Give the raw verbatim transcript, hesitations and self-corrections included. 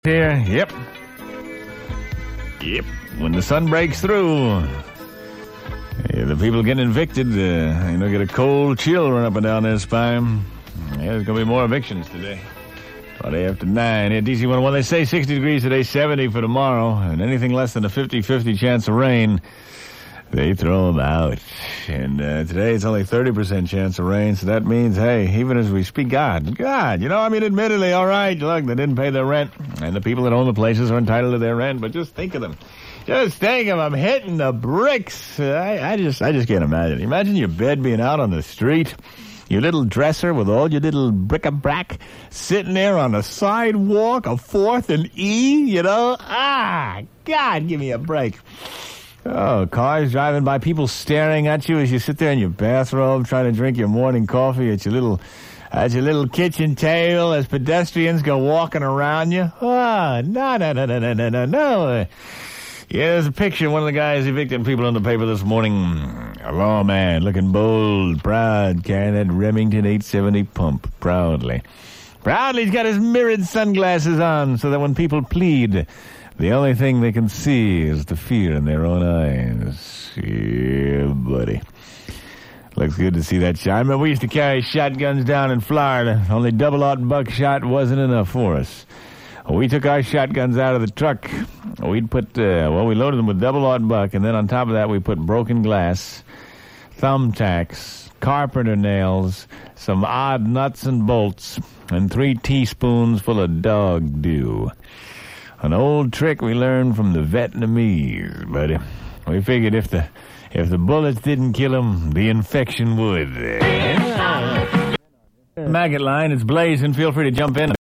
Here, yep. Yep, when the sun breaks through, yeah, the people getting evicted, uh, you know, get a cold chill run up and down their spine. Yeah, there's going to be more evictions today. twenty after nine. Here, D C one oh one, they say sixty degrees today, seventy for tomorrow, and anything less than a fifty-fifty chance of rain, they throw them out. And uh, today it's only thirty percent chance of rain, so that means, hey, even as we speak, God, God, you know, I mean, admittedly, all right, look, they didn't pay their rent, and the people that own the places are entitled to their rent, but just think of them. Just think of them hitting the bricks. I, I just I just can't imagine. Imagine your bed being out on the street, your little dresser with all your little bric-a-brac sitting there on the sidewalk, a Fourth and E, you know? Ah, God, give me a break. Oh, cars driving by, people staring at you as you sit there in your bathrobe trying to drink your morning coffee at your little at your little kitchen table as pedestrians go walking around you. Oh, no, no, no, no, no, no, no, no. Yeah, there's a picture of one of the guys evicting people in the paper this morning. A lawman looking bold, proud, carrying that Remington eight seventy pump proudly. Proudly, he's got his mirrored sunglasses on so that when people plead, the only thing they can see is the fear in their own eyes. Yeah, buddy. Looks good to see that shot. I remember we used to carry shotguns down in Florida. Only double-aught buckshot wasn't enough for us. We took our shotguns out of the truck. We'd put, uh, well, we loaded them with double-aught buck, and then on top of that we put broken glass, thumbtacks, carpenter nails, some odd nuts and bolts, and three teaspoons full of dog dew. An old trick we learned from the Vietnamese, buddy. We figured if the if the bullets didn't kill him, the infection would. Maggot line, it's blazing. Feel free to jump in.